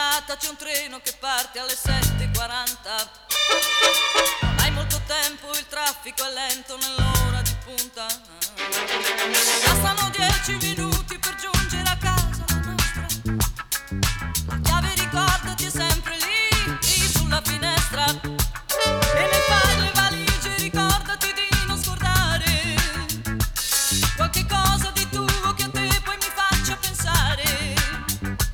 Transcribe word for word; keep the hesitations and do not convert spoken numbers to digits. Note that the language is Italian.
fermata c'è un treno che parte alle sette e quaranta. Non hai molto tempo, il traffico è lento nell'ora di punta. Bastano dieci minuti